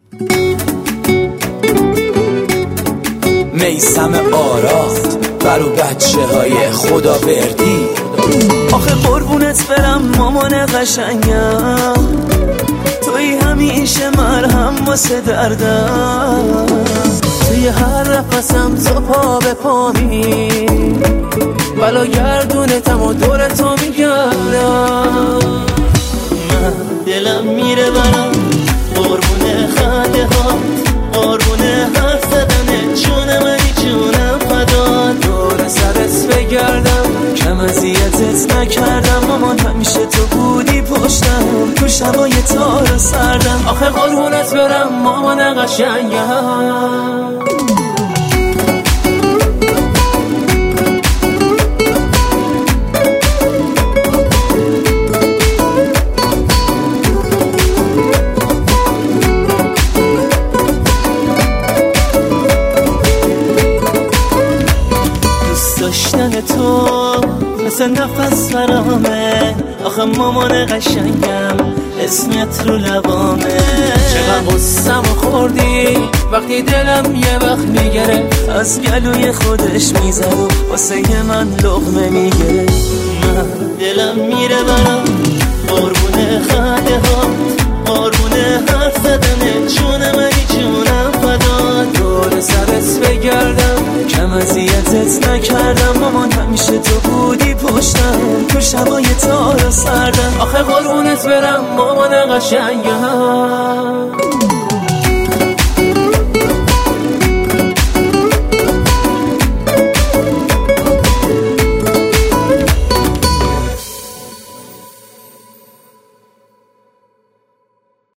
میثم آراد برو بچه های خداوردی. آخه قربونت برم مامان قشنگم، توی همیشه مرهم واسه دردم، توی هر نفسم تو پا به پامی، بلا گردونتم و دور تو میگردم. من دلم میره برم قربون خنده ها، قربون حرف زدن جون منی جونم فدا، دور سرت بگردم کم اذیتت نکردم، مامان همیشه تو بودی پشتم تو شبای تار سردم. آخه قربونت برم مامان قشنگم. داشتن تو مثل نفس برامه، آخه مامان قشنگم اسمت رو لبامه. چقدر قصم خوردی وقتی دلم یه وقت میگره، از گلوی خودش میزد و واسه من لقمه میگره. من دلم میره برم قربون خنده ها، قربون حرف زدن جون منی جونم فدا، دور سرت بگردم کم اذیتت نکردم، مامان همیشه تو بودی پشتم تو شبای تار سردم. آخه قربونت برم مامان قشنگم.